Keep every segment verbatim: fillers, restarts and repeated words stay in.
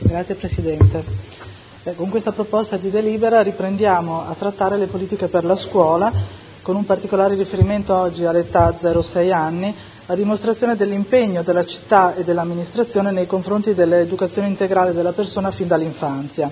Grazie Presidente. Eh, con questa proposta di delibera riprendiamo a trattare le politiche per la scuola, con un particolare riferimento oggi all'età zero sei anni, a dimostrazione dell'impegno della città e dell'amministrazione nei confronti dell'educazione integrale della persona fin dall'infanzia.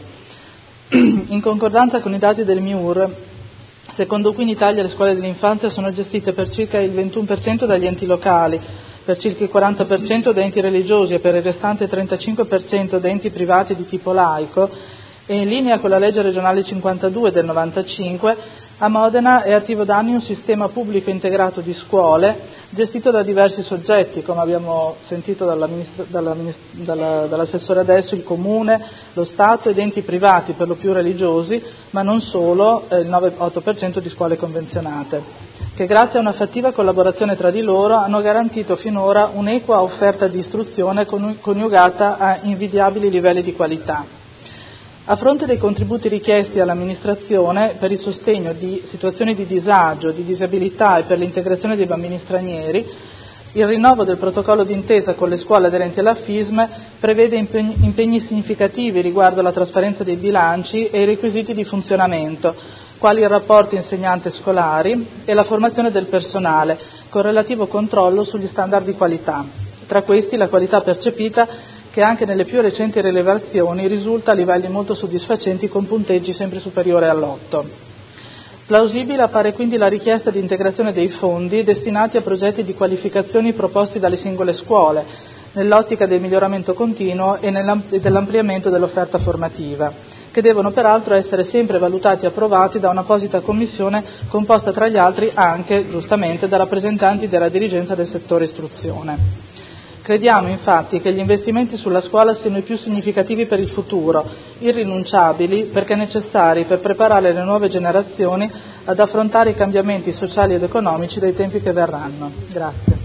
In concordanza con i dati del M I U R, secondo cui in Italia le scuole dell'infanzia sono gestite per circa il ventuno per cento dagli enti locali, per circa il quaranta per cento da enti religiosi e per il restante trentacinque per cento da enti privati di tipo laico, e in linea con la legge regionale cinquantadue del novantacinque, a Modena è attivo da anni un sistema pubblico integrato di scuole gestito da diversi soggetti, come abbiamo sentito dalla, dalla, dalla, dall'assessore adesso, il Comune, lo Stato ed enti privati, per lo più religiosi, ma non solo, eh, il nove otto per cento di scuole convenzionate, che grazie a una fattiva collaborazione tra di loro hanno garantito finora un'equa offerta di istruzione coniugata a invidiabili livelli di qualità. A fronte dei contributi richiesti all'amministrazione per il sostegno di situazioni di disagio, di disabilità e per l'integrazione dei bambini stranieri, il rinnovo del protocollo d'intesa con le scuole aderenti alla F I S M prevede impegni, impegni significativi riguardo alla trasparenza dei bilanci e i requisiti di funzionamento, quali il rapporto insegnante-scolari e la formazione del personale, con relativo controllo sugli standard di qualità. Tra questi la qualità percepita, che anche nelle più recenti rilevazioni risulta a livelli molto soddisfacenti con punteggi sempre superiori all'otto. Plausibile appare quindi la richiesta di integrazione dei fondi destinati a progetti di qualificazioni proposti dalle singole scuole, nell'ottica del miglioramento continuo e dell'ampliamento dell'offerta formativa, che devono peraltro essere sempre valutati e approvati da un'apposita commissione composta tra gli altri anche, giustamente, da rappresentanti della dirigenza del settore istruzione. Crediamo infatti che gli investimenti sulla scuola siano i più significativi per il futuro, irrinunciabili perché necessari per preparare le nuove generazioni ad affrontare i cambiamenti sociali ed economici dei tempi che verranno. Grazie.